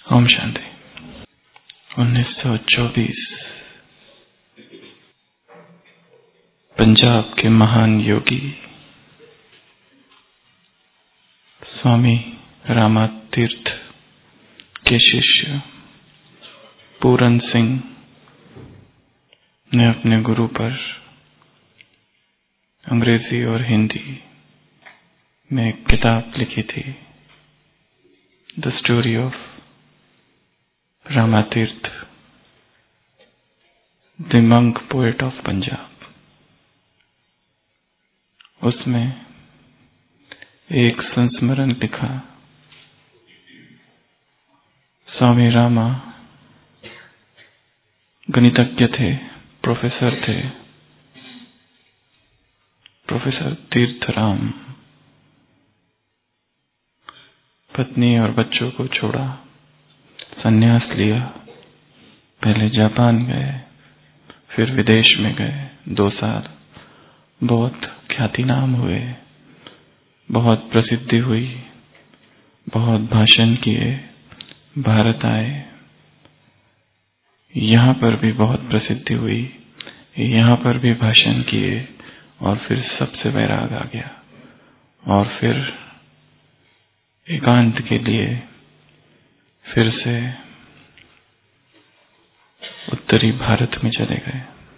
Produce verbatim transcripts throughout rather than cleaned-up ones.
ओम शांति। उन्नीस सौ चौबीस पंजाब के महान योगी स्वामी रामातीर्थ के शिष्य पूरन सिंह ने अपने गुरु पर अंग्रेजी और हिंदी में एक किताब लिखी थी, the story of Ramatirtha, the monk poet of Punjab. उसमें एक संस्मरण लिखा। स्वामी रामा गणितज्ञ थे, प्रोफेसर थे, प्रोफेसर तीर्थराम। पत्नी और बच्चों को छोड़ा, संन्यास लिया, पहले जापान गए, फिर विदेश में गए, दो साल बहुत ख्याति नाम हुए, बहुत प्रसिद्धि हुई, बहुत भाषण किए, भारत आए, यहाँ पर भी बहुत प्रसिद्धि हुई, यहाँ पर भी भाषण किए, और फिर सबसे वैराग आ गया, और फिर एकांत के लिए फिर से उत्तरी भारत में चले गए।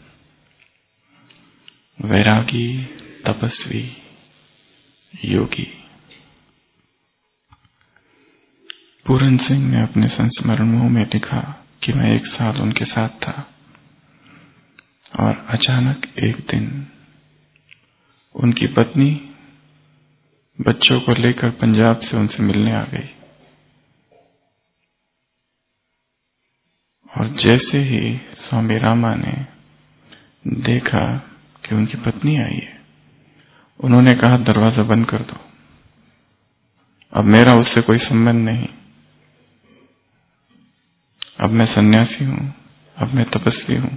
वैरागी, तपस्वी, योगी। पूरन सिंह ने अपने संस्मरणों में लिखा कि मैं एक साल उनके साथ था और अचानक एक दिन उनकी पत्नी बच्चों को लेकर पंजाब से उनसे मिलने आ गई, और जैसे ही स्वामी रामा ने देखा कि उनकी पत्नी आई है, उन्होंने कहा दरवाजा बंद कर दो, अब मेरा उससे कोई संबंध नहीं, अब मैं सन्यासी हूं, अब मैं तपस्वी हूं।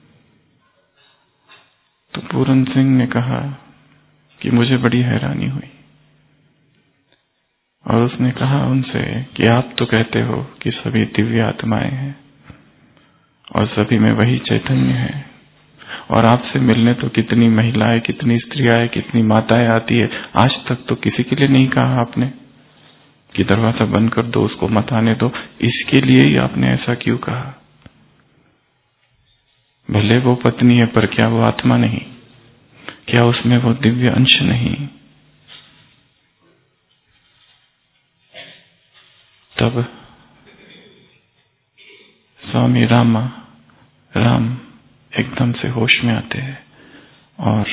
तो पूरन सिंह ने कहा कि मुझे बड़ी हैरानी हुई, और उसने कहा उनसे कि आप तो कहते हो कि सभी दिव्य आत्माएं हैं और सभी में वही चैतन्य है, और आपसे मिलने तो कितनी महिलाएं, कितनी स्त्रियां, कितनी माताएं आती है, आज तक तो किसी के लिए नहीं कहा आपने कि दरवाजा बंद कर दो, उसको मत आने दो। इसके लिए ही आपने ऐसा क्यों कहा? भले वो पत्नी है, पर क्या वो आत्मा नहीं? क्या उसमें वो दिव्य अंश नहीं? तब स्वामी रामा राम एकदम से होश में आते हैं, और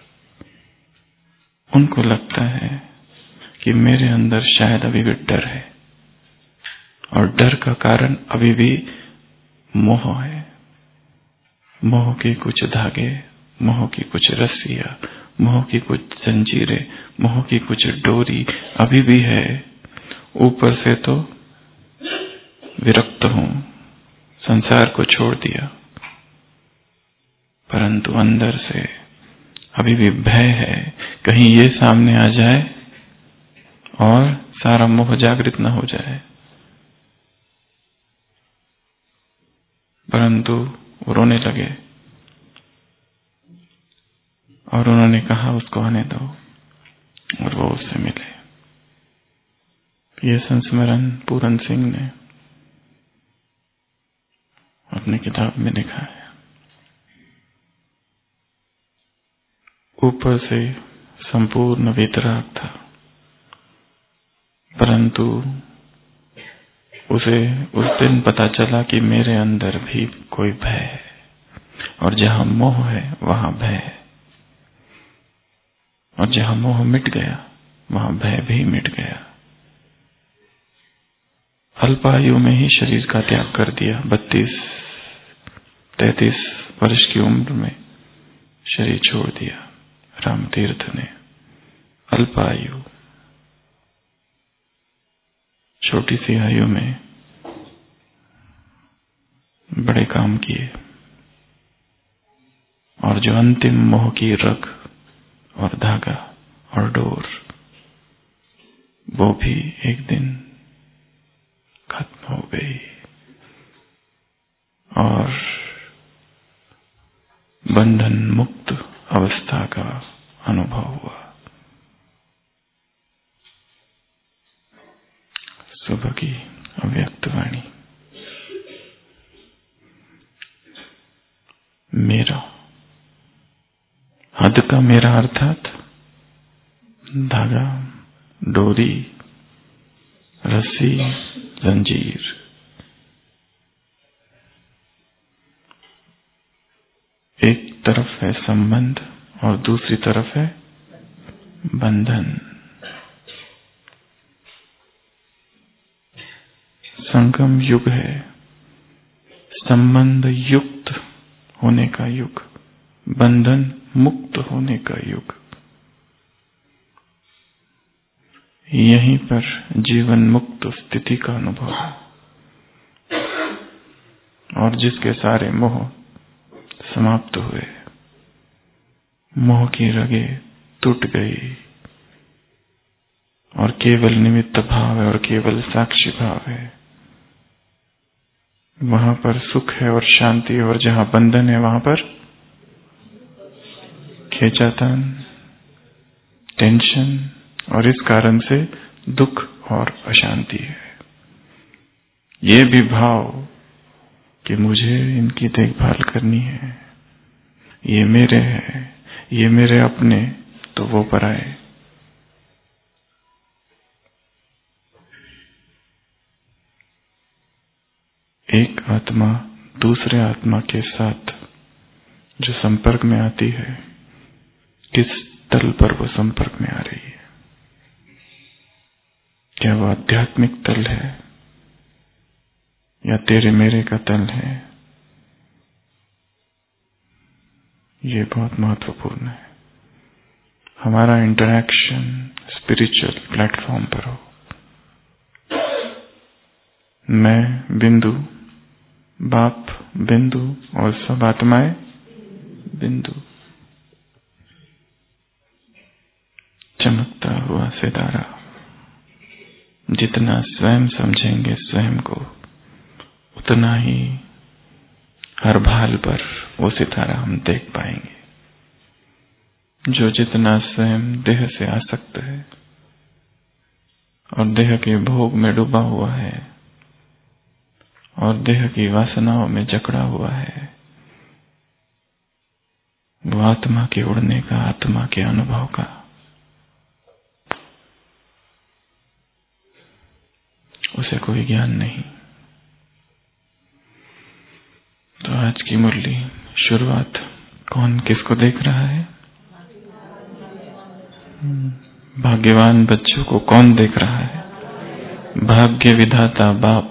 उनको लगता है कि मेरे अंदर शायद अभी भी डर है, और डर का कारण अभी भी मोह है। मोह के कुछ धागे, मोह की कुछ रस्सियां, मोह की कुछ जंजीरें, मोह की कुछ डोरी अभी भी है। ऊपर से तो विरक्त हूं, संसार को छोड़ दिया, परंतु अंदर से अभी भी भय है, कहीं ये सामने आ जाए और सारा मोह जागृत न हो जाए। परंतु वो रोने लगे, और उन्होंने कहा उसको आने दो, और वो उससे मिले। ये संस्मरण पूरन सिंह ने अपनी किताब में लिखा है। ऊपर से संपूर्ण वितराग था, परंतु उसे उस दिन पता चला कि मेरे अंदर भी कोई भय है, और जहां मोह है वहां भय है, और जहां मोह मिट गया वहां भय भी मिट गया। अल्पायु में ही शरीर का त्याग कर दिया, बत्तीस तैतीस वर्ष की उम्र में शरीर छोड़ दिया रामतीर्थ ने। अल्पायु, छोटी सी आयु में बड़े काम किए, और जो अंतिम मोह की रग और धागा और डोर, वो भी एक दिन खत्म हो गई और बंधन मुक्त अवस्था का अनुभव हुआ। सुबह की अव्यक्त वाणी। मेरा, हद का मेरा अर्थात धागा, डोरी, रस्सी, जंजीर। एक तरफ है संबंध और दूसरी तरफ है बंधन। संगम युग है, संबंध युक्त होने का युग, बंधन मुक्त होने का युग। यहीं पर जीवन मुक्त स्थिति का अनुभव है और जिसके सारे मोह समाप्त हुए, मोह की रगें टूट गई और केवल निमित्त भाव है और केवल साक्षी भाव है। वहां पर सुख है और शांति है और जहां बंधन है वहां पर खींचातान, टेंशन और इस कारण से दुख और अशांति है। ये भी भाव कि मुझे इनकी देखभाल करनी है, ये मेरे हैं, ये मेरे अपने, तो वो पराए। एक आत्मा दूसरे आत्मा के साथ जो संपर्क में आती है, किस तल पर वो संपर्क में आ रही है? क्या वो आध्यात्मिक तल है या तेरे मेरे का तल है? ये बहुत महत्वपूर्ण है। हमारा इंटरैक्शन स्पिरिचुअल प्लेटफॉर्म पर हो। मैं बिंदु, बाप बिंदु और सब आत्माएं बिंदु। चमकता हुआ सितारा। जितना स्वयं समझेंगे स्वयं को, उतना ही हर भाल पर वो सितारा हम देख पाएंगे। जो जितना स्वयं देह से आसक्त है और देह के भोग में डूबा हुआ है और देह की वासनाओं में जकड़ा हुआ है, वो आत्मा के उड़ने का, आत्मा के अनुभव का उसे कोई ज्ञान नहीं। तो आज की मुरली शुरुआत कौन किसको देख रहा है? भाग्यवान बच्चों को कौन देख रहा है? भाग्य विधाता बाप।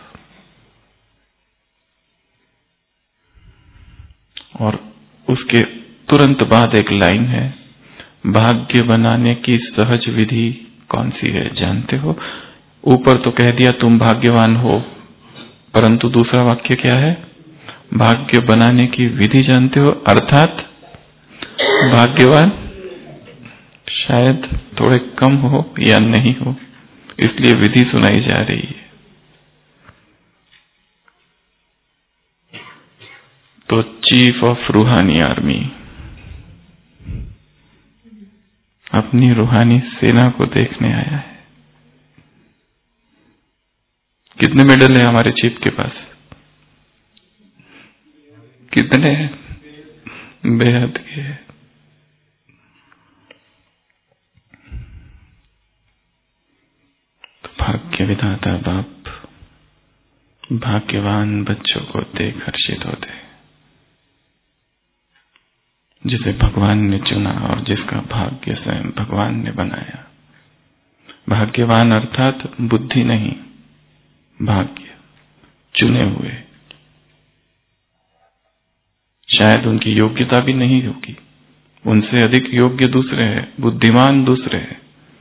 और उसके तुरंत बाद एक लाइन है, भाग्य बनाने की सहज विधि कौन सी है जानते हो? ऊपर तो कह दिया तुम भाग्यवान हो, परंतु दूसरा वाक्य क्या है? भाग्य बनाने की विधि जानते हो? अर्थात भाग्यवान शायद थोड़े कम हो या नहीं हो, इसलिए विधि सुनाई जा रही है। तो चीफ ऑफ रूहानी आर्मी अपनी रूहानी सेना को देखने आया है। कितने मेडल है हमारे चीफ के पास? कितने हैं? बेहद के। तो भाग्य विधाता बाप भाग्यवान बच्चों को देख हर्षित होते, जिसे भगवान ने चुना और जिसका भाग्य स्वयं भगवान ने बनाया। भाग्यवान अर्थात बुद्धि नहीं, भाग्य, चुने हुए। शायद उनकी योग्यता भी नहीं होगी, उनसे अधिक योग्य दूसरे हैं, बुद्धिमान दूसरे हैं,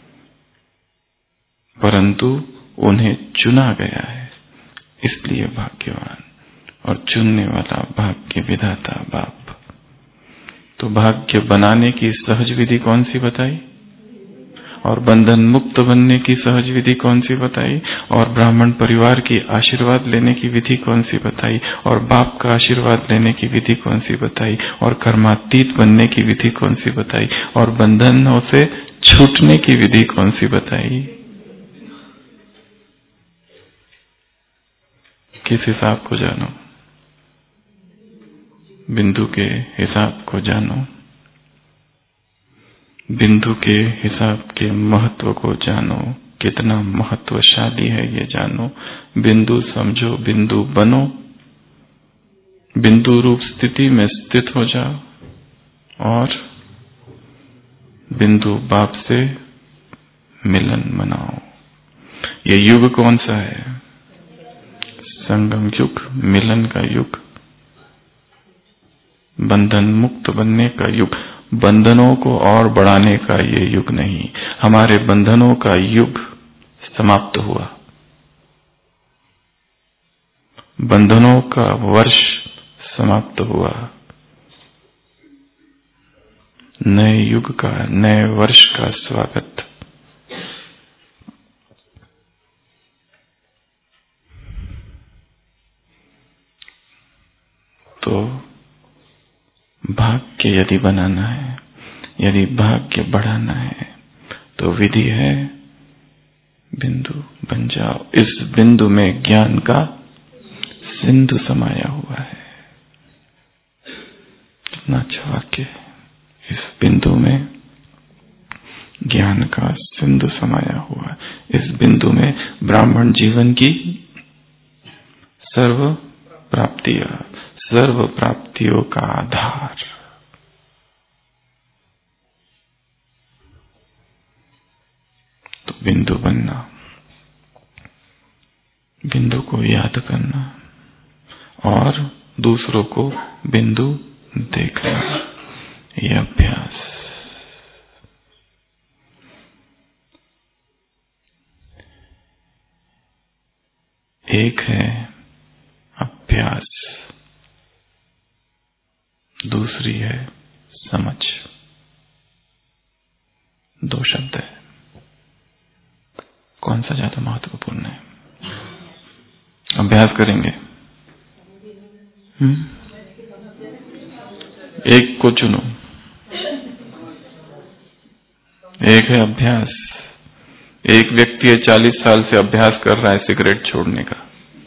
परंतु उन्हें चुना गया है, इसलिए भाग्यवान। और चुनने वाला भाग्य विधाता बाप। तो भाग्य बनाने की सहज विधि कौन सी बताई? और बंधन मुक्त बनने की सहज विधि कौन सी बताई, और ब्राह्मण परिवार की आशीर्वाद लेने की विधि कौन सी बताई, और बाप का आशीर्वाद लेने की विधि कौन सी बताई, और कर्मातीत बनने की विधि कौन सी बताई, और बंधनों से छूटने की विधि कौन सी बताई। किस हिसाब को जानो, बिंदु के हिसाब को जानो, बिंदु के हिसाब के महत्व को जानो, कितना महत्वशाली है ये जानो। बिंदु समझो, बिंदु बनो, बिंदु रूप स्थिति में स्थित हो जाओ और बिंदु बाप से मिलन मनाओ। ये युग कौन सा है? संगम युग, मिलन का युग, बंधन मुक्त बनने का युग। बंधनों को और बढ़ाने का ये युग नहीं। हमारे बंधनों का युग समाप्त हुआ, बंधनों का वर्ष समाप्त हुआ। नए युग का, नए वर्ष का स्वागत। तो भाग्य यदि बनाना है, यदि भाग्य बढ़ाना है, तो विधि है बिंदु बन जाओ। इस बिंदु में ज्ञान का सिंधु समाया हुआ है। कितना अच्छा वाक्य है। इस बिंदु में ज्ञान का सिंधु समाया हुआ है। इस बिंदु में ब्राह्मण जीवन की सर्व प्राप्तियां, सर्व प्राप्तियों का आधार। तो बिंदु बनना, बिंदु को याद करना और दूसरों को बिंदु देखना, यह अभ्यास। एक है अभ्यास, दूसरी है समझ। दो शब्द है, कौन सा ज्यादा महत्वपूर्ण है? अभ्यास करेंगे, हम्म? एक को चुनो। एक है अभ्यास। एक व्यक्ति है चालीस साल से अभ्यास कर रहा है सिगरेट छोड़ने का।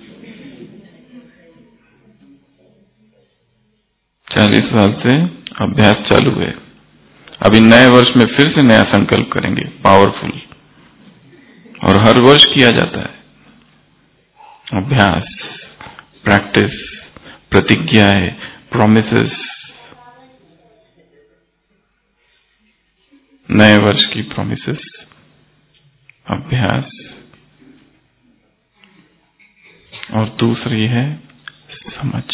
चालीस साल से अभ्यास चालू है। अभी नए वर्ष में फिर से नया संकल्प करेंगे, पावरफुल, और हर वर्ष किया जाता है अभ्यास, प्रैक्टिस, प्रतिज्ञाएं, प्रॉमिसेस। नए वर्ष की प्रॉमिसेस, अभ्यास। और दूसरी है समझ।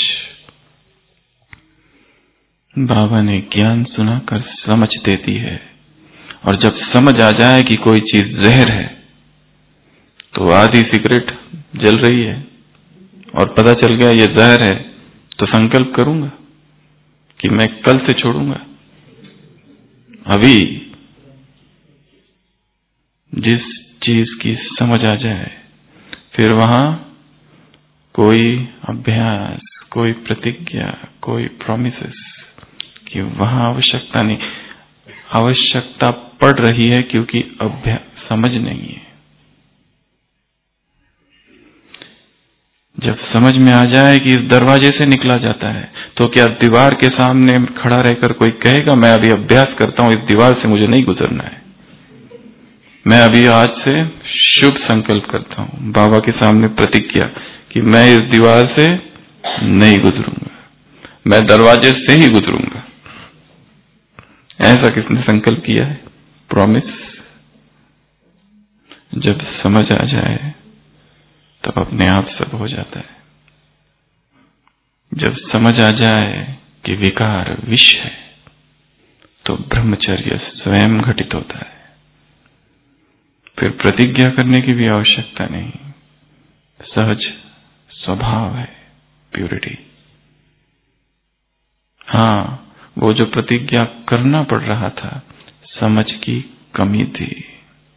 बाबा ने ज्ञान सुनाकर समझ देती है, और जब समझ आ जाए कि कोई चीज जहर है, तो आधी सिगरेट जल रही है और पता चल गया ये जहर है, तो संकल्प करूंगा कि मैं कल से छोड़ूंगा। अभी जिस चीज की समझ आ जाए, फिर वहां कोई अभ्यास, कोई प्रतिज्ञा, कोई प्रॉमिसेस की वहां आवश्यकता नहीं। आवश्यकता पड़ रही है क्योंकि अभ्यास समझ नहीं है। जब समझ में आ जाए कि इस दरवाजे से निकला जाता है, तो क्या दीवार के सामने खड़ा रहकर कोई कहेगा मैं अभी अभ्यास करता हूं, इस दीवार से मुझे नहीं गुजरना है, मैं अभी आज से शुभ संकल्प करता हूं, बाबा के सामने प्रतिज्ञा कि मैं इस दीवार से नहीं गुजरूंगा, मैं दरवाजे से ही गुजरूंगा। ऐसा किसने संकल्प किया है? प्रॉमिस। जब समझ आ जाए तब अपने आप सब हो जाता है। जब समझ आ जाए कि विकार विष है, तो ब्रह्मचर्य स्वयं घटित होता है। फिर प्रतिज्ञा करने की भी आवश्यकता नहीं, सहज स्वभाव है प्यूरिटी। हाँ, वो जो प्रतिज्ञा करना पड़ रहा था, समझ की कमी थी,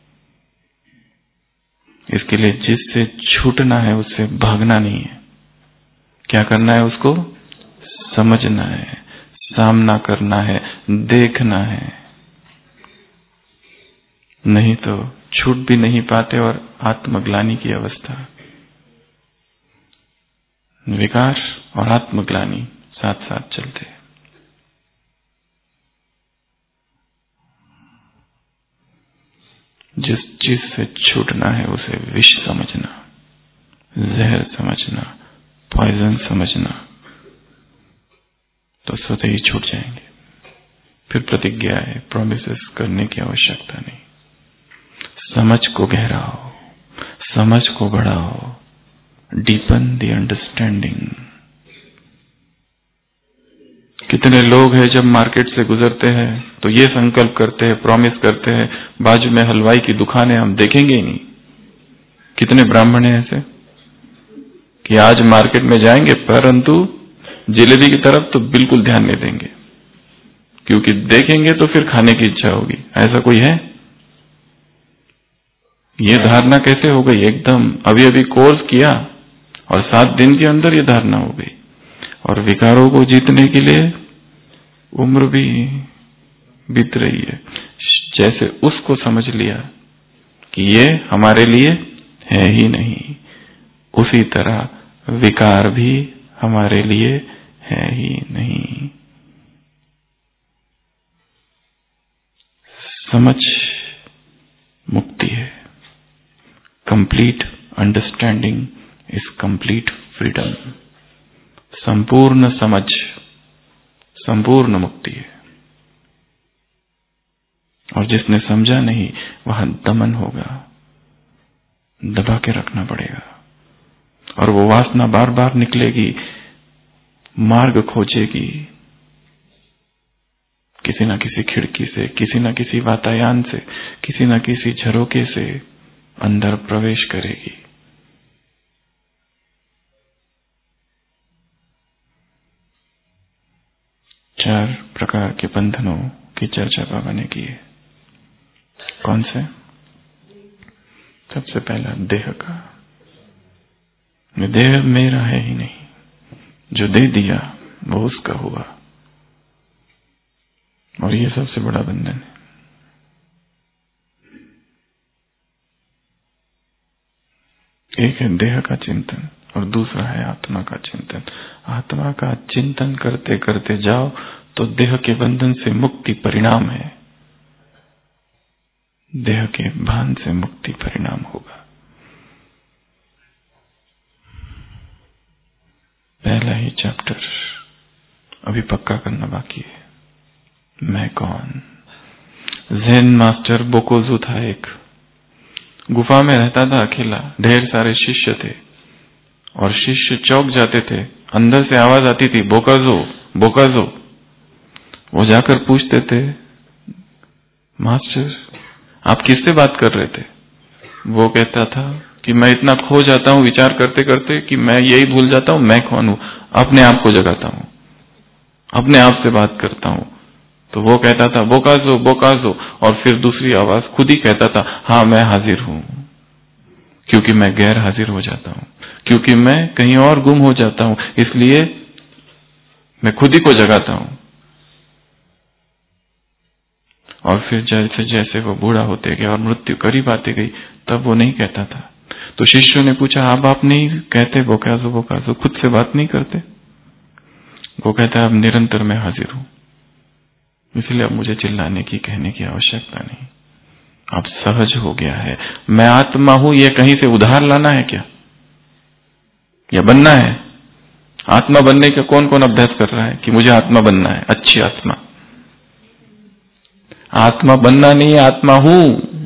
इसके लिए जिससे छूटना है उससे भागना नहीं है। क्या करना है? उसको समझना है, सामना करना है, देखना है। नहीं तो छूट भी नहीं पाते और आत्मग्लानि की अवस्था। विकार और आत्मग्लानि साथ साथ चलते। जिस चीज से छूटना है उसे विष समझना, जहर समझना, पॉइजन समझना, तो स्वतः ही छूट जाएंगे। फिर प्रतिज्ञा है, प्रोमिसेस करने की आवश्यकता नहीं। समझ को गहराओ, समझ को बढ़ाओ, डीपन द अंडरस्टैंडिंग। कितने लोग हैं जब मार्केट से गुजरते हैं तो ये संकल्प करते हैं, प्रॉमिस करते हैं, बाजू में हलवाई की दुकान है, हम देखेंगे ही नहीं। कितने ब्राह्मण हैं ऐसे कि आज मार्केट में जाएंगे परंतु जलेबी की तरफ तो बिल्कुल ध्यान नहीं देंगे, क्योंकि देखेंगे तो फिर खाने की इच्छा होगी। ऐसा कोई है? ये धारणा कैसे हो गई? एकदम अभी अभी कोर्स किया और सात दिन के अंदर ये धारणा हो गई। और विकारों को जीतने के लिए उम्र भी बीत रही है। जैसे उसको समझ लिया कि ये हमारे लिए है ही नहीं, उसी तरह विकार भी हमारे लिए है ही नहीं। समझ मुक्ति है। Complete understanding is complete freedom. संपूर्ण समझ संपूर्ण मुक्ति है। और जिसने समझा नहीं वहां दमन होगा, दबा के रखना पड़ेगा। और वो वासना बार बार निकलेगी, मार्ग खोजेगी, किसी न किसी खिड़की से, किसी न किसी वातायन से, किसी न किसी झरोके से अंदर प्रवेश करेगी। चार प्रकार के बंधनों की चर्चा बाबा ने की है। कौन से? सबसे पहला देह का। देह मेरा है ही नहीं, जो दे दिया वो उसका हुआ, और ये सबसे बड़ा बंधन है। एक है देह का चिंतन और दूसरा है आत्मा का चिंतन। आत्मा का चिंतन करते करते जाओ तो देह के बंधन से मुक्ति परिणाम है, देह के भान से मुक्ति परिणाम होगा। पहला ही चैप्टर अभी पक्का करना बाकी है। मैं कौन? ज़ेन मास्टर बोकोजू था, एक गुफा में रहता था अकेला। ढेर सारे शिष्य थे और शिष्य चौक जाते थे। अंदर से आवाज आती थी, बोकाजो बोकाजो। वो जाकर पूछते थे, मास्टर आप किससे बात कर रहे थे? वो कहता था कि मैं इतना खो जाता हूं विचार करते करते कि मैं यही भूल जाता हूं मैं कौन हूं। अपने आप को जगाता हूं, अपने आप से बात करता हूं। तो वो कहता था बोकाजो बोकाजो, और फिर दूसरी आवाज खुद ही कहता था, हाँ मैं हाजिर हूं। क्योंकि मैं गैर हाजिर हो जाता हूं, क्योंकि मैं कहीं और गुम हो जाता हूं, इसलिए मैं खुद ही को जगाता हूं। और फिर जैसे जैसे वो बूढ़ा होते गया और मृत्यु करीब आती गई, तब वो नहीं कहता था। तो शिष्यों ने पूछा, अब आप नहीं कहते बोकाजो बोकाजो, खुद से बात नहीं करते? वो कहता, अब निरंतर मैं हाजिर हूं, इसलिए अब मुझे चिल्लाने की कहने की आवश्यकता नहीं। अब सहज हो गया है। मैं आत्मा हूं, ये कहीं से उधार लाना है क्या, या बनना है? आत्मा बनने का कौन कौन अभ्यास कर रहा है कि मुझे आत्मा बनना है, अच्छी आत्मा? आत्मा बनना नहीं, आत्मा हूं।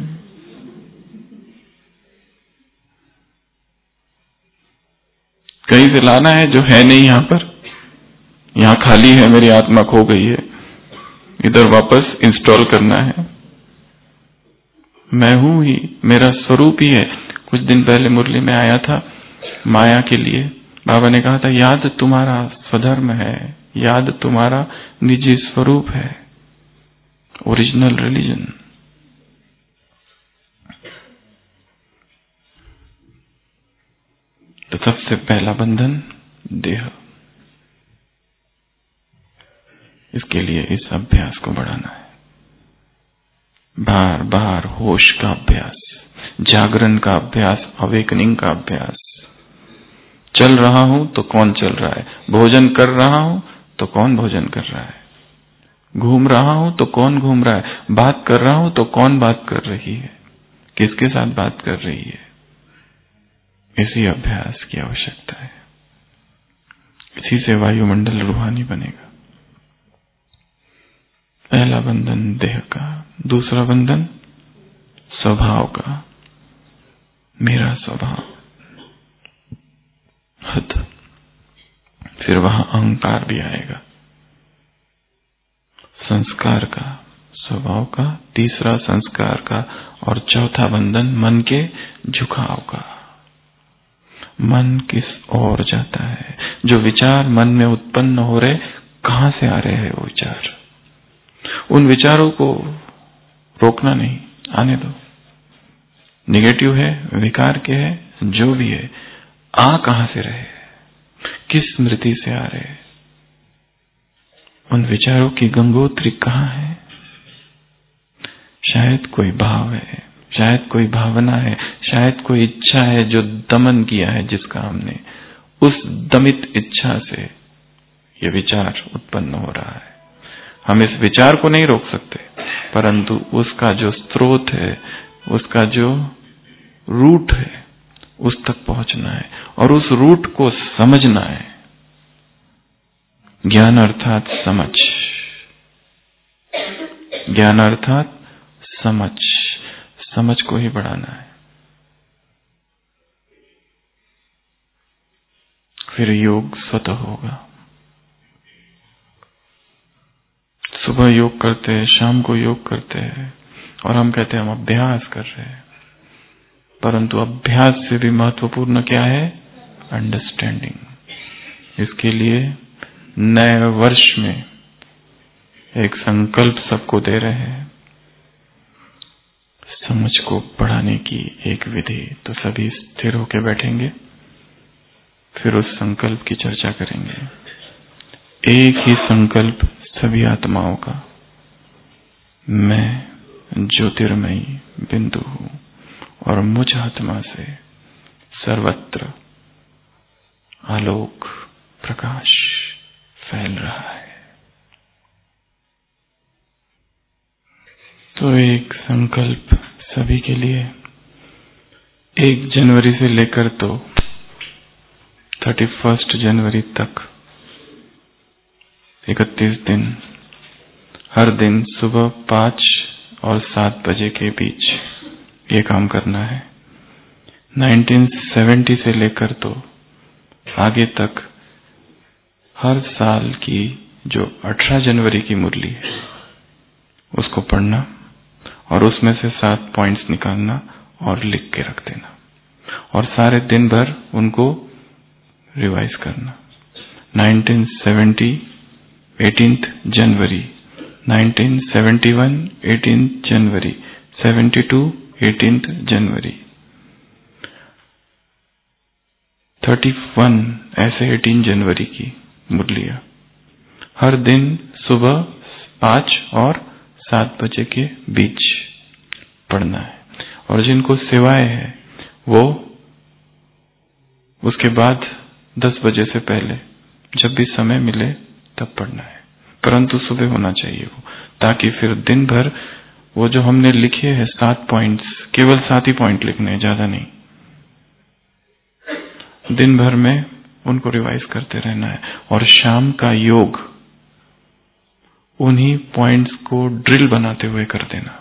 कहीं से लाना है जो है नहीं यहां पर। यहां खाली है, मेरी आत्मा खो गई है, इधर वापस इंस्टॉल करना है। मैं हूं ही, मेरा स्वरूप ही है। कुछ दिन पहले मुरली में आया था माया के लिए। बाबा ने कहा था, याद तुम्हारा स्वधर्म है, याद तुम्हारा निजी स्वरूप है, ओरिजिनल रिलीजन। तो सबसे पहला बंधन देह। इसके लिए इस अभ्यास को बढ़ाना है, बार बार होश का अभ्यास, जागरण का अभ्यास, अवेकनिंग का अभ्यास। चल रहा हूं तो कौन चल रहा है, भोजन कर रहा हूं तो कौन भोजन कर रहा है, घूम रहा हूं तो कौन घूम रहा है, बात कर रहा हूं तो कौन बात कर रही है, किसके साथ बात कर रही है। इसी अभ्यास की आवश्यकता है। इसी से वायुमंडल रूहानी बनेगा। पहला बंधन देह का, दूसरा बंधन स्वभाव का, मेरा स्वभाव, हद। फिर वहां अहंकार भी आएगा। संस्कार का, स्वभाव का, तीसरा संस्कार का, और चौथा बंधन मन के झुकाव का। मन किस ओर जाता है, जो विचार मन में उत्पन्न हो रहे, कहां से आ रहे हैं वो विचार। उन विचारों को रोकना नहीं, आने दो। निगेटिव है, विकार के है, जो भी है, आ कहां से रहे, किस स्मृति से आ रहे, उन विचारों की गंगोत्री कहां है। शायद कोई भाव है, शायद कोई भावना है, शायद कोई इच्छा है जो दमन किया है जिसका हमने, उस दमित इच्छा से ये विचार उत्पन्न हो रहा है। हम इस विचार को नहीं रोक सकते, परंतु उसका जो स्रोत है, उसका जो रूट है, उस तक पहुंचना है और उस रूट को समझना है। ज्ञान अर्थात समझ, ज्ञान अर्थात समझ, समझ को ही बढ़ाना है। फिर योग स्वतः होगा। सुबह योग करते हैं, शाम को योग करते हैं और हम कहते हैं हम अभ्यास कर रहे हैं, परंतु अभ्यास से भी महत्वपूर्ण क्या है, अंडरस्टैंडिंग। इसके लिए नए वर्ष में एक संकल्प सबको दे रहे हैं, समझ को बढ़ाने की एक विधि। तो सभी स्थिर होकर बैठेंगे, फिर उस संकल्प की चर्चा करेंगे। एक ही संकल्प सभी आत्माओं का, मैं ज्योतिर्मयी बिंदु हूं और मुझ आत्मा से सर्वत्र आलोक प्रकाश फैल रहा है। तो एक संकल्प सभी के लिए, एक जनवरी से लेकर तो थर्टी फर्स्ट जनवरी तक इकतीस दिन, हर दिन सुबह पांच और सात बजे के बीच ये काम करना है। नाइनटीन सेवेंटी से लेकर तो आगे तक हर साल की जो अठारह जनवरी की मुरली है उसको पढ़ना और उसमें से सात पॉइंट्स निकालना और लिख के रख देना और सारे दिन भर उनको रिवाइज करना। Nineteen seventy eighteenth January, nineteen seventy one eighteenth January, seventy two eighteenth January, thirty one ऐसे अठारह जनवरी की मुरलियां हर दिन सुबह पांच और सात बजे के बीच पढ़ना है। और जिनको सेवाएं है वो उसके बाद दस बजे से पहले जब भी समय मिले तब पढ़ना है, परंतु सुबह होना चाहिए वो, ताकि फिर दिन भर वो जो हमने लिखे हैं सात पॉइंट्स, केवल सात ही पॉइंट लिखने हैं, ज्यादा नहीं, दिन भर में उनको रिवाइज करते रहना है। और शाम का योग उन्हीं पॉइंट्स को ड्रिल बनाते हुए कर देना।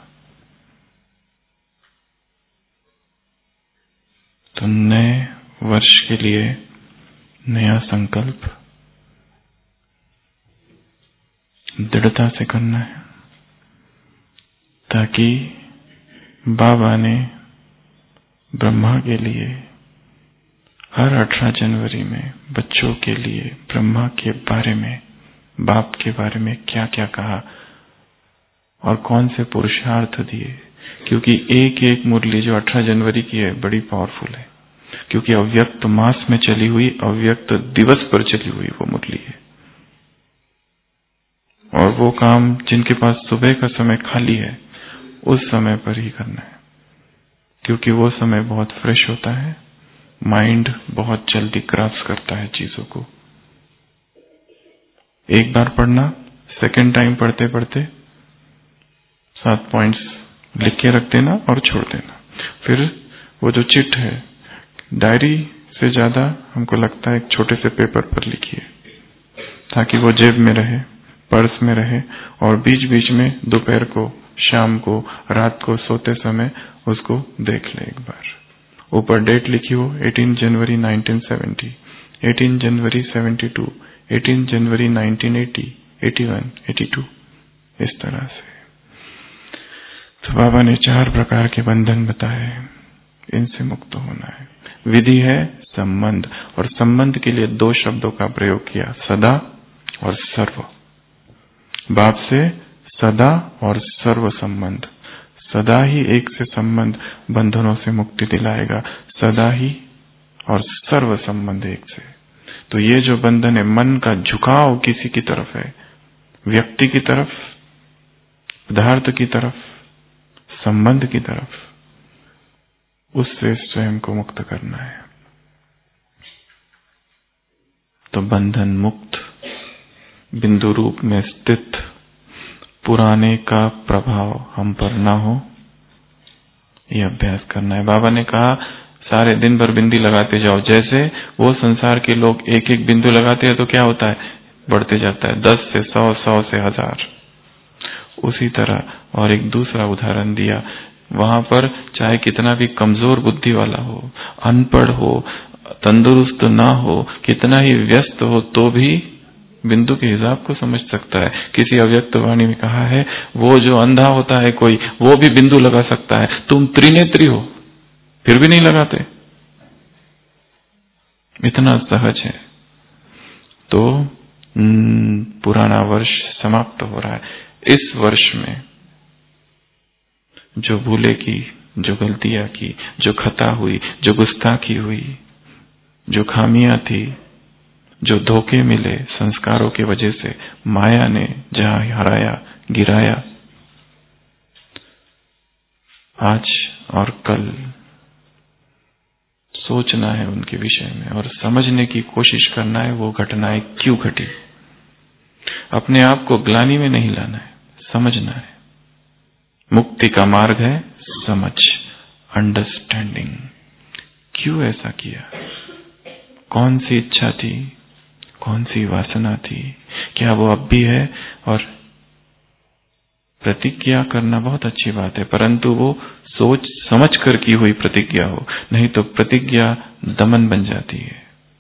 तो नए वर्ष के लिए नया संकल्प दृढ़ता से करना है, ताकि बाबा ने ब्रह्मा के लिए हर अठारह जनवरी में बच्चों के लिए ब्रह्मा के बारे में, बाप के बारे में क्या क्या कहा और कौन से पुरुषार्थ दिए। क्योंकि एक एक मुरली जो अठारह जनवरी की है बड़ी पावरफुल है, क्योंकि अव्यक्त मास में चली हुई, अव्यक्त दिवस पर चली हुई वो मुरली है। और वो काम जिनके पास सुबह का समय खाली है उस समय पर ही करना है, क्योंकि वो समय बहुत फ्रेश होता है, माइंड बहुत जल्दी ग्रास्प करता है चीजों को। एक बार पढ़ना, सेकेंड टाइम पढ़ते पढ़ते सात पॉइंट्स लिख के रख देना और छोड़ देना। फिर वो जो चिट है, डायरी से ज्यादा हमको लगता है एक छोटे से पेपर पर लिखिए, ताकि वो जेब में रहे, पर्स में रहे, और बीच बीच में दोपहर को, शाम को, रात को सोते समय उसको देख ले एक बार। ऊपर डेट लिखी हो, अठारह जनवरी नाइनटीन सेवेंटी, अठारह जनवरी सेवेंटी टू, अठारह जनवरी नाइनटीन एटी, इक्यासी, बयासी, इस तरह से। तो बाबा ने चार प्रकार के बंधन बताए, इनसे मुक्त होना है। विधि है संबंध, और संबंध के लिए दो शब्दों का प्रयोग किया, सदा और सर्व। बाप से सदा और सर्व संबंध। सदा ही एक से संबंध बंधनों से मुक्ति दिलाएगा, सदा ही और सर्व संबंध एक से। तो ये जो बंधन है, मन का झुकाव किसी की तरफ है, व्यक्ति की तरफ, पदार्थ की तरफ, संबंध की तरफ, उससे स्वयं को मुक्त करना है। तो बंधन मुक्त, बिंदु रूप में स्थित, पुराने का प्रभाव हम पर ना हो, यह अभ्यास करना है। बाबा ने कहा सारे दिन भर बिंदी लगाते जाओ। जैसे वो संसार के लोग एक एक बिंदु लगाते हैं तो क्या होता है, बढ़ते जाता है, दस से सौ, सौ से हजार। उसी तरह और एक दूसरा उदाहरण दिया, वहां पर चाहे कितना भी कमजोर बुद्धि वाला हो, अनपढ़ हो, तंदुरुस्त ना हो, कितना ही व्यस्त हो, तो भी बिंदु के हिसाब को समझ सकता है। किसी अव्यक्त वाणी में कहा है, वो जो अंधा होता है कोई, वो भी बिंदु लगा सकता है। तुम त्रिनेत्री हो फिर भी नहीं लगाते, इतना सहज है। तो पुराना वर्ष समाप्त हो रहा है। इस वर्ष में जो भूले की, जो गलतियां की, जो खता हुई, जो गुस्ताखी हुई, जो खामियां थी, जो धोखे मिले संस्कारों के वजह से, माया ने जहां हराया, गिराया, आज और कल सोचना है उनके विषय में और समझने की कोशिश करना है वो घटनाएं क्यों घटी। अपने आप को ग्लानि में नहीं लाना है, समझना है। मुक्ति का मार्ग है समझ, अंडरस्टैंडिंग। क्यों ऐसा किया, कौन सी इच्छा थी, कौन सी वासना थी, क्या वो अब भी है। और प्रतिज्ञा करना बहुत अच्छी बात है, परंतु वो सोच समझ कर की हुई प्रतिज्ञा हो, नहीं तो प्रतिज्ञा दमन बन जाती है।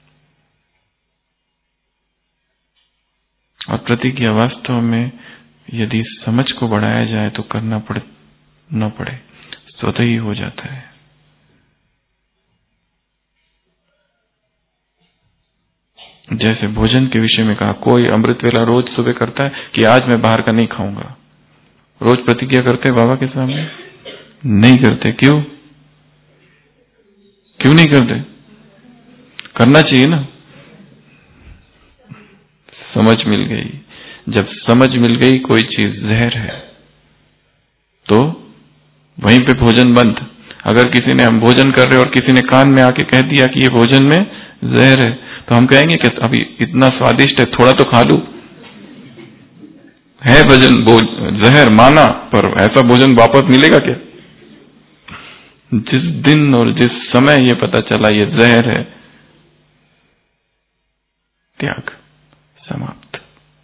और प्रतिज्ञा वास्तव में यदि समझ को बढ़ाया जाए तो करना पड़े न पड़े, स्वतः ही हो जाता है। जैसे भोजन के विषय में कहा, कोई अमृत वेला रोज सुबह करता है कि आज मैं बाहर का नहीं खाऊंगा। रोज प्रतिज्ञा करते हैं बाबा के सामने? नहीं करते। क्यों क्यों नहीं करते? करना चाहिए ना। समझ मिल गई, जब समझ मिल गई कोई चीज जहर है तो वहीं पे भोजन बंद। अगर किसी ने, हम भोजन कर रहे और किसी ने कान में आके कह दिया कि ये भोजन में जहर है, तो हम कहेंगे कि अभी इतना स्वादिष्ट है, थोड़ा तो खा लूं। है भोजन जहर माना, पर ऐसा भोजन वापस मिलेगा क्या? जिस दिन और जिस समय ये पता चला ये जहर है, त्याग, समाप्त।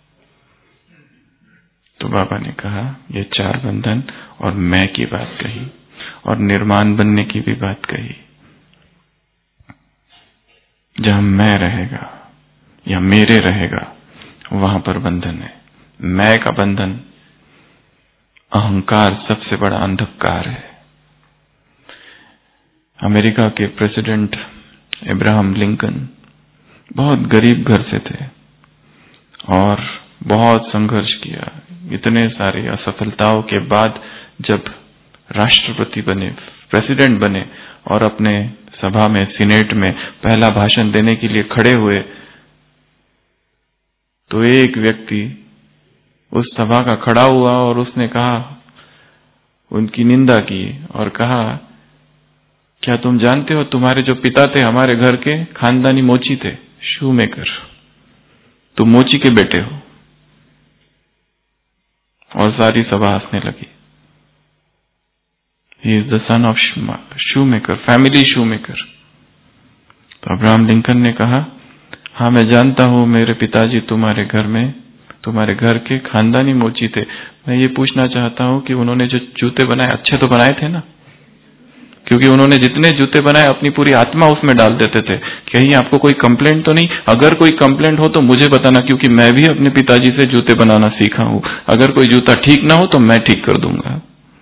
तो बाबा ने कहा ये चार बंधन, और मैं की बात कही, और निर्माण बनने की भी बात कही। जहां मैं रहेगा या मेरे रहेगा वहां पर बंधन है। मैं का बंधन, अहंकार सबसे बड़ा अंधकार है। अमेरिका के प्रेसिडेंट अब्राहम लिंकन बहुत गरीब घर से थे और बहुत संघर्ष किया। इतने सारी असफलताओं के बाद जब राष्ट्रपति बने, प्रेसिडेंट बने और अपने सभा में, सीनेट में पहला भाषण देने के लिए खड़े हुए तो एक व्यक्ति उस सभा का खड़ा हुआ और उसने कहा, उनकी निंदा की और कहा, क्या तुम जानते हो तुम्हारे जो पिता थे हमारे घर के खानदानी मोची थे, शू मेकर, तुम मोची के बेटे हो। और सारी सभा हंसने लगी। He is the son of shoe maker, family shoe maker. तो अब्राहम लिंकन ने कहा, हाँ मैं जानता हूं मेरे पिताजी तुम्हारे घर में, तुम्हारे घर के खानदानी मोची थे। मैं ये पूछना चाहता हूं कि उन्होंने जो जूते बनाए अच्छे तो बनाए थे ना? क्योंकि उन्होंने जितने जूते बनाए अपनी पूरी आत्मा उसमें डाल देते थे। कहीं आपको कोई कंप्लेंट तो नहीं? अगर कोई कंप्लेंट हो तो मुझे बताना, क्योंकि मैं भी अपने पिताजी से जूते बनाना सीखा हूं। अगर कोई जूता ठीक ना हो तो मैं ठीक कर दूंगा।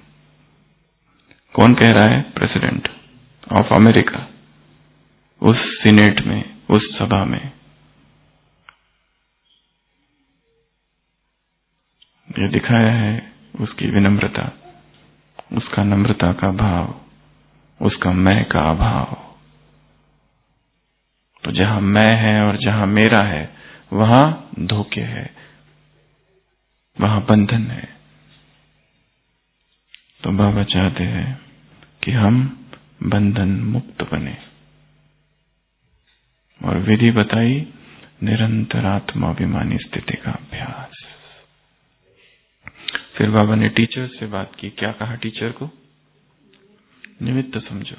कौन कह रहा है? प्रेसिडेंट ऑफ अमेरिका, उस सीनेट में, उस सभा में। ये दिखाया है उसकी विनम्रता, उसका नम्रता का भाव, उसका मैं का अभाव। तो जहां मैं है और जहां मेरा है वहां धोखे है, वहां बंधन है। तो बाबा चाहते हैं कि हम बंधन मुक्त बने। और विधि बताई, निरंतर आत्माभिमानी स्थिति का अभ्यास। फिर बाबा ने टीचर से बात की। क्या कहा टीचर को? निमित्त समझो।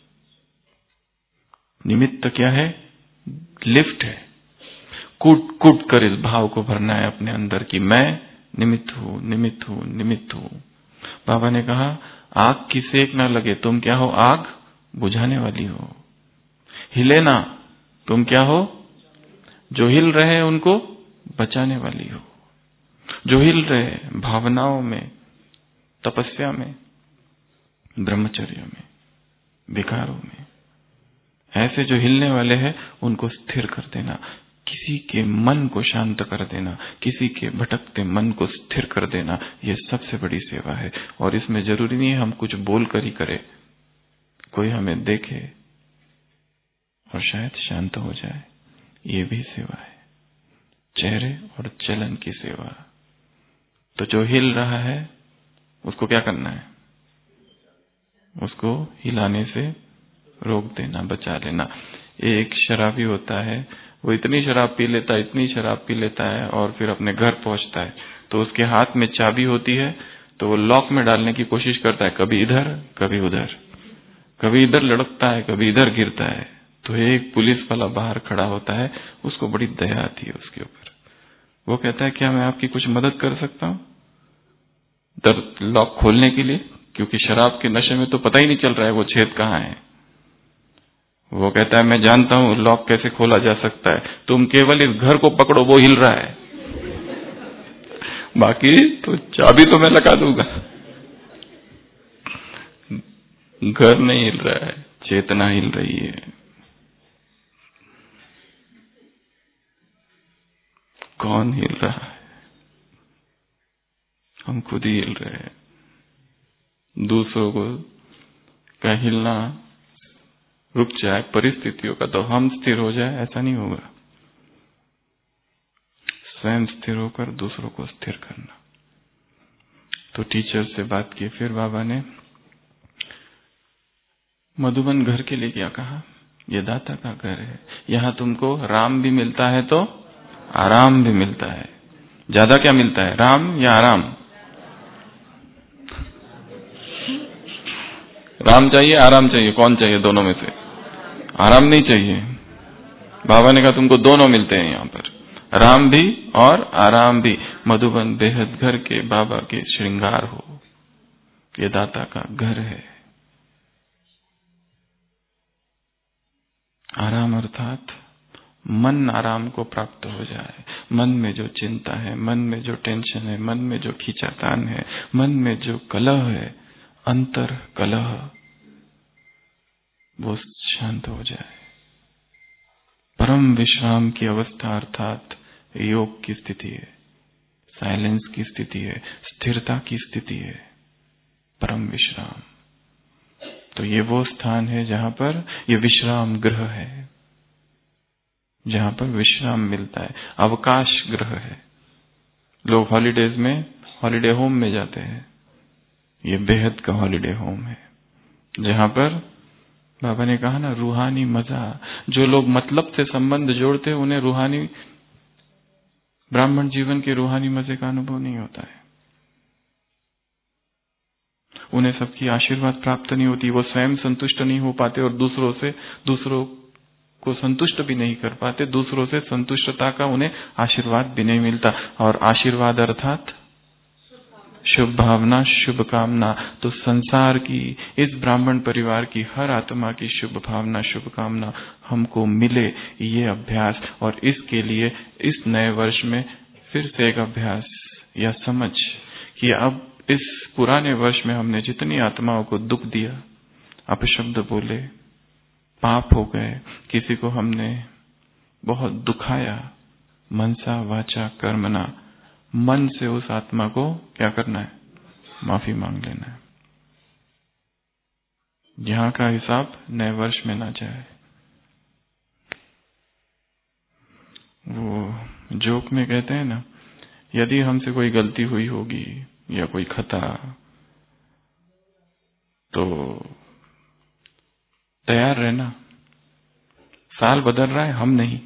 निमित्त क्या है? लिफ्ट है। कूट कूट कर इस भाव को भरना है अपने अंदर की मैं निमित्त हूं, निमित्त हूं, निमित्त हूं। बाबा ने कहा, आग की सेक ना लगे, तुम क्या हो? आग बुझाने वाली हो। हिले ना, तुम क्या हो? जो हिल रहे उनको बचाने वाली हो। जो हिल रहे भावनाओं में, तपस्या में, ब्रह्मचर्य में, विकारों में, ऐसे जो हिलने वाले हैं उनको स्थिर कर देना, किसी के मन को शांत कर देना, किसी के भटकते मन को स्थिर कर देना, ये सबसे बड़ी सेवा है। और इसमें जरूरी नहीं है हम कुछ बोल कर ही करें, कोई हमें देखे और शायद शांत हो जाए, ये भी सेवा है। चेहरे और चलन की सेवा। तो जो हिल रहा है उसको क्या करना है? उसको हिलाने से रोक देना, बचा लेना। एक शराबी होता है, वो इतनी शराब पी लेता है, इतनी शराब पी लेता है और फिर अपने घर पहुंचता है तो उसके हाथ में चाबी होती है, तो वो लॉक में डालने की कोशिश करता है, कभी इधर कभी उधर, कभी इधर लड़कता है, कभी इधर गिरता है। तो एक पुलिस वाला बाहर खड़ा होता है, उसको बड़ी दया आती है उसके ऊपर। वो कहता है, क्या मैं आपकी कुछ मदद कर सकता हूं दर लॉक खोलने के लिए? क्योंकि शराब के नशे में तो पता ही नहीं चल रहा है वो छेद कहां है। वो कहता है, मैं जानता हूं लॉक कैसे खोला जा सकता है, तुम केवल इस घर को पकड़ो, वो हिल रहा है, बाकी तो चाबी तो मैं लगा दूंगा। घर नहीं हिल रहा है, चेतना हिल रही है। कौन हिल रहा है? हम खुद ही हिल रहे हैं। दूसरों को का हिलना रुक जाए परिस्थितियों का, तो हम स्थिर हो जाए, ऐसा नहीं होगा। स्वयं स्थिर होकर दूसरों को स्थिर करना। तो टीचर से बात की। फिर बाबा ने मधुबन घर के लिए क्या कहा? ये दाता का घर है, यहां तुमको राम भी मिलता है तो आराम भी मिलता है। ज्यादा क्या मिलता है, राम या आराम? राम चाहिए, आराम चाहिए? कौन चाहिए दोनों में से? आराम नहीं चाहिए। बाबा ने कहा तुमको दोनों मिलते हैं यहां पर, राम भी और आराम भी। मधुबन बेहद घर के बाबा के श्रृंगार हो, ये दाता का घर है। आराम अर्थात मन आराम को प्राप्त हो जाए। मन में जो चिंता है, मन में जो टेंशन है, मन में जो खींचातान है, मन में जो कलह है, अंतर कलह, वो शांत हो जाए। परम विश्राम की अवस्था अर्थात योग की स्थिति है, साइलेंस की स्थिति है, स्थिरता की स्थिति है, परम विश्राम। तो ये वो स्थान है जहां पर ये विश्राम गृह है, जहां पर विश्राम मिलता है, अवकाश गृह है। लोग हॉलीडेज में हॉलीडे होम में जाते हैं, ये बेहद का हॉलीडे होम है, जहां पर बाबा ने कहा ना, रूहानी मजा। जो लोग मतलब से संबंध जोड़ते हैं उन्हें रूहानी ब्राह्मण जीवन के रूहानी मजे का अनुभव नहीं होता है। उन्हें सबकी आशीर्वाद प्राप्त नहीं होती, वो स्वयं संतुष्ट नहीं हो पाते और दूसरों से दूसरों को संतुष्ट भी नहीं कर पाते, दूसरों से संतुष्टता का उन्हें आशीर्वाद भी नहीं मिलता। और आशीर्वाद अर्थात शुभ भावना, शुभ कामना। तो संसार की, इस ब्राह्मण परिवार की हर आत्मा की शुभ भावना, शुभ कामना हमको मिले, ये अभ्यास। और इसके लिए इस नए वर्ष में फिर से एक अभ्यास या समझ कि अब इस पुराने वर्ष में हमने जितनी आत्माओं को दुख दिया, अपशब्द बोले, पाप हो गए, किसी को हमने बहुत दुखाया, मनसा वाचा कर्मणा, मन से उस आत्मा को क्या करना है? माफी मांग लेना है। यहां का हिसाब नए वर्ष में ना जाए। वो जोक में कहते हैं ना, यदि हमसे कोई गलती हुई होगी या कोई खता, तो तैयार रहना, साल बदल रहा है, हम नहीं।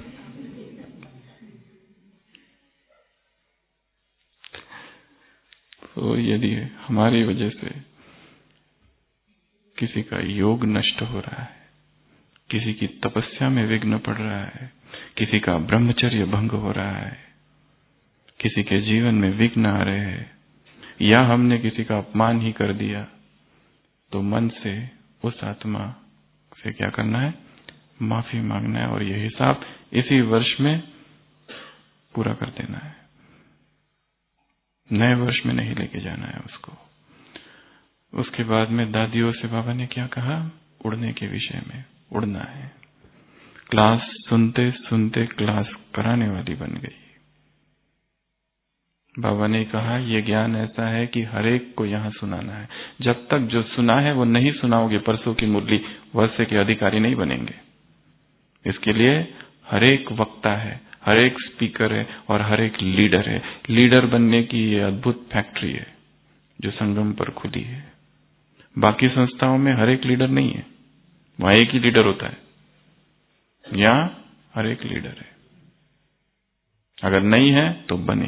तो यदि हमारी वजह से किसी का योग नष्ट हो रहा है, किसी की तपस्या में विघ्न पड़ रहा है, किसी का ब्रह्मचर्य भंग हो रहा है, किसी के जीवन में विघ्न आ रहे हैं, या हमने किसी का अपमान ही कर दिया, तो मन से उस आत्मा से क्या करना है? माफी मांगना है। और यह हिसाब इसी वर्ष में पूरा कर देना है, नए वर्ष में नहीं लेके जाना है उसको। उसके बाद में दादियों से बाबा ने क्या कहा? उड़ने के विषय में। उड़ना है। क्लास सुनते सुनते क्लास कराने वाली बन गई। बाबा ने कहा ये ज्ञान ऐसा है कि हर एक को यहाँ सुनाना है। जब तक जो सुना है वो नहीं सुनाओगे, परसों की मुरली वर्षे के अधिकारी नहीं बनेंगे। इसके लिए हर एक वक्ता है, हर एक स्पीकर है और हर एक लीडर है। लीडर बनने की ये अद्भुत फैक्ट्री है जो संगम पर खुली है। बाकी संस्थाओं में हर एक लीडर नहीं है, वहां एक ही लीडर होता है, यहां हर एक लीडर है। अगर नहीं है तो बने।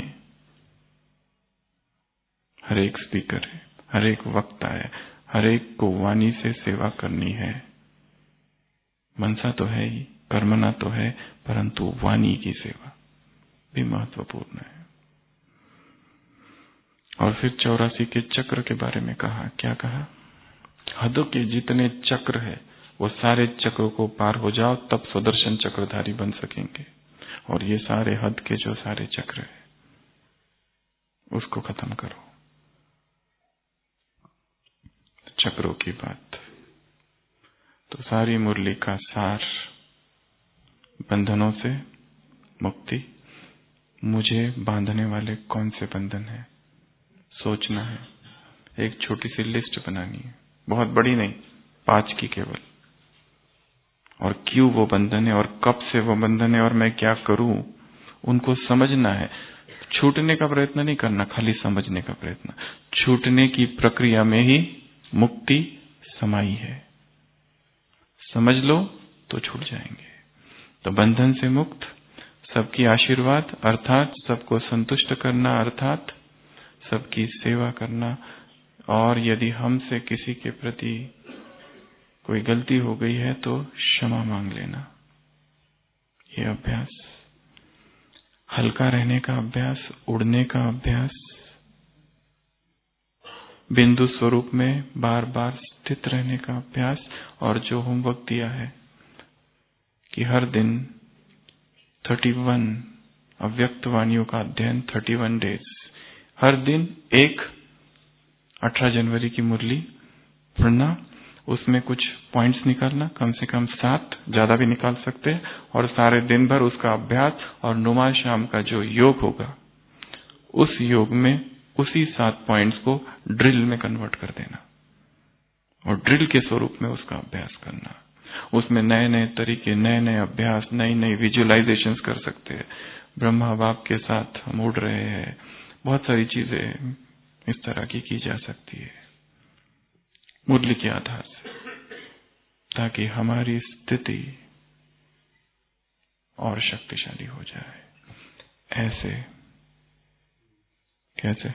हर एक स्पीकर है, हर एक वक्ता है, हर एक को वाणी से सेवा करनी है। मनसा तो है ही, कर्मना तो है, परंतु वाणी की सेवा भी महत्वपूर्ण है। और फिर चौरासी के चक्र के बारे में कहा। क्या कहा? हद के जितने चक्र है वो सारे चक्रों को पार हो जाओ, तब सुदर्शन चक्रधारी बन सकेंगे। और ये सारे हद के जो सारे चक्र है उसको खत्म करो। चक्रों की बात तो सारी मुरली का सार, बंधनों से मुक्ति। मुझे बांधने वाले कौन से बंधन है सोचना है। एक छोटी सी लिस्ट बनानी है, बहुत बड़ी नहीं, पांच की केवल। और क्यों वो बंधन है और कब से वो बंधन है और मैं क्या करूं, उनको समझना है। छूटने का प्रयत्न नहीं करना, खाली समझने का प्रयत्न। छूटने की प्रक्रिया में ही मुक्ति समाई है। समझ लो तो छूट जाएंगे। तो बंधन से मुक्त, सबकी आशीर्वाद अर्थात सबको संतुष्ट करना, अर्थात सबकी सेवा करना। और यदि हमसे किसी के प्रति कोई गलती हो गई है तो क्षमा मांग लेना। ये अभ्यास, हल्का रहने का अभ्यास, उड़ने का अभ्यास, बिंदु स्वरूप में बार बार स्थित रहने का अभ्यास। और जो होमवर्क दिया है कि हर दिन इकतीस अव्यक्त वाणियों का अध्ययन, इकतीस डेज, हर दिन एक अठारह जनवरी की मुरली पढ़ना, उसमें कुछ पॉइंट्स निकालना, कम से कम सात, ज्यादा भी निकाल सकते हैं। और सारे दिन भर उसका अभ्यास, और नुमा शाम का जो योग होगा उस योग में उसी सात पॉइंट्स को ड्रिल में कन्वर्ट कर देना। और ड्रिल के स्वरूप में उसका अभ्यास करना। उसमें नए नए तरीके, नए नए अभ्यास, नई नई विजुअलाइजेशंस कर सकते हैं। ब्रह्मा बाप के साथ हम उड़ रहे हैं, बहुत सारी चीजें इस तरह की की जा सकती है मुरली के आधार से, ताकि हमारी स्थिति और शक्तिशाली हो जाए। ऐसे कैसे?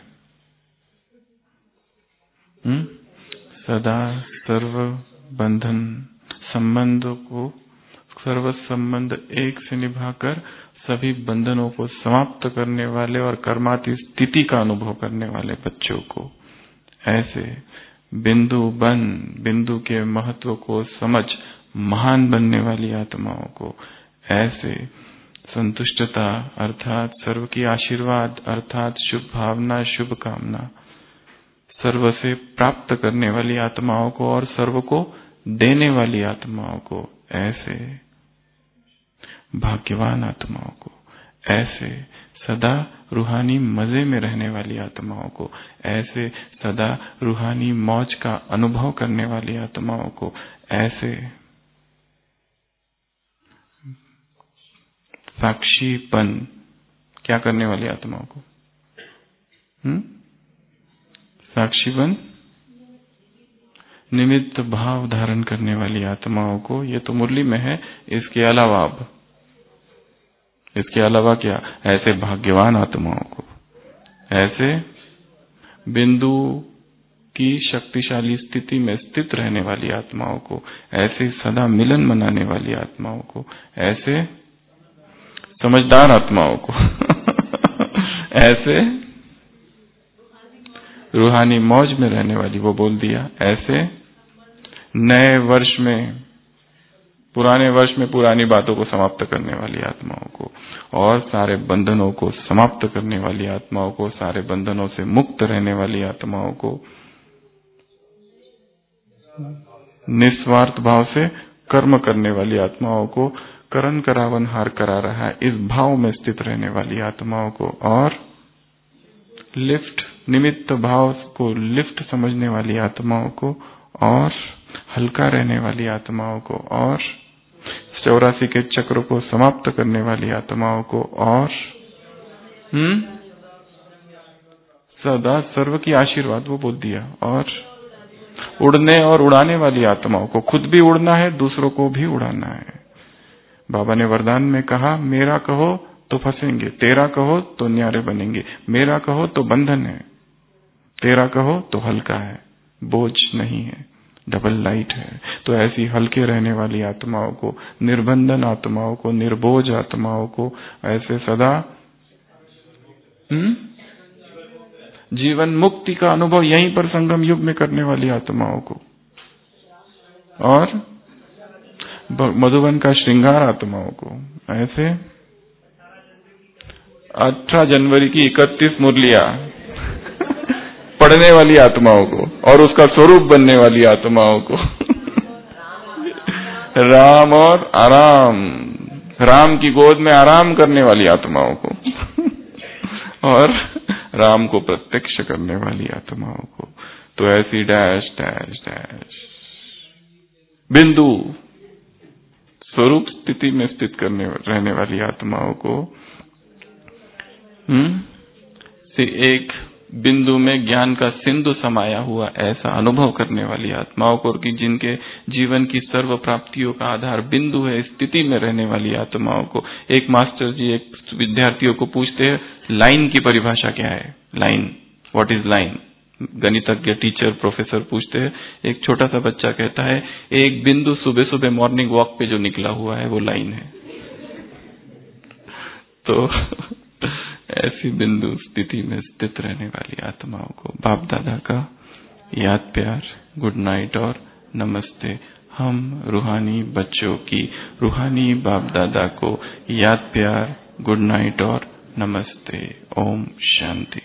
हम्म सदा सर्व बंधन संबंधों को, सर्व संबंध एक से निभाकर सभी बंधनों को समाप्त करने वाले और कर्माती स्थिति का अनुभव करने वाले बच्चों को, ऐसे बिंदु बन बिंदु के महत्व को समझ महान बनने वाली आत्माओं को, ऐसे संतुष्टता अर्थात सर्व की आशीर्वाद अर्थात शुभ भावना शुभ कामना सर्व से प्राप्त करने वाली आत्माओं को और सर्व को देने वाली आत्माओं को, ऐसे भाग्यवान आत्माओं को, ऐसे सदा रूहानी मजे में रहने वाली आत्माओं को, ऐसे सदा रूहानी मौज का अनुभव करने वाली आत्माओं को, ऐसे साक्षीपन क्या करने वाली आत्माओं को, हम्म साक्षीपन निमित्त भाव धारण करने वाली आत्माओं को, ये तो मुरली में है। इसके अलावा अब इसके अलावा क्या? ऐसे भाग्यवान आत्माओं को, ऐसे बिंदु की शक्तिशाली स्थिति में स्थित रहने वाली आत्माओं को, ऐसे सदा मिलन मनाने वाली आत्माओं को, ऐसे समझदार आत्माओं को ऐसे रूहानी मौज में रहने वाली, वो बोल दिया, ऐसे नए वर्ष में पुराने वर्ष में पुरानी बातों को समाप्त करने वाली आत्माओं को और सारे बंधनों को समाप्त करने वाली आत्माओं को, सारे बंधनों से मुक्त रहने वाली आत्माओं को, निस्वार्थ भाव से कर्म करने वाली आत्माओं को, करण करावन हार करा रहा है इस भाव में स्थित रहने वाली आत्माओं को, और लिफ्ट निमित्त भाव को लिफ्ट समझने वाली आत्माओं को, और हल्का रहने वाली आत्माओं को, और चौरासी के चक्र को समाप्त करने वाली आत्माओं को, और हम्म सदा सर्व की आशीर्वाद वो बोल दिया, और उड़ने और उड़ाने वाली आत्माओं को, खुद भी उड़ना है दूसरों को भी उड़ाना है। बाबा ने वरदान में कहा, मेरा कहो तो फंसेंगे, तेरा कहो तो न्यारे बनेंगे, मेरा कहो तो बंधन है, तेरा कहो तो हल्का है, बोझ नहीं है, डबल लाइट है। तो ऐसी हल्के रहने वाली आत्माओं को, निर्बंधन आत्माओं को, निर्बोझ आत्माओं को, ऐसे सदा हम्म जीवन मुक्ति का अनुभव यहीं पर संगम युग में करने वाली आत्माओं को, और मधुबन का श्रृंगार आत्माओं को, ऐसे अठारह जनवरी की इकतीस मुरलियां पढ़ने वाली आत्माओं को और उसका स्वरूप बनने वाली आत्माओं को राम और आराम, राम की गोद में आराम करने वाली आत्माओं को और राम को प्रत्यक्ष करने वाली आत्माओं को। तो ऐसी डैश डैश डैश बिंदु स्वरूप स्थिति में स्थित करने रहने वाली आत्माओं को, हम्म से एक बिंदु में ज्ञान का सिंधु समाया हुआ ऐसा अनुभव करने वाली आत्माओं को, कि जिनके जीवन की सर्व प्राप्तियों का आधार बिंदु है, स्थिति में रहने वाली आत्माओं को। एक मास्टर जी एक विद्यार्थियों को पूछते हैं, लाइन की परिभाषा क्या है? Line, what is line? गणितज्ञ टीचर प्रोफेसर पूछते हैं। एक छोटा सा बच्चा कहता है, एक बिंदु सुबह सुबह मॉर्निंग वॉक पे जो निकला हुआ है वो लाइन है। तो ऐसी बिंदु स्थिति में स्थित रहने वाली आत्माओं को बाप दादा का याद प्यार, गुड नाइट और नमस्ते। हम रूहानी बच्चों की रूहानी बाप दादा को याद प्यार, गुड नाइट और नमस्ते। ओम शांति।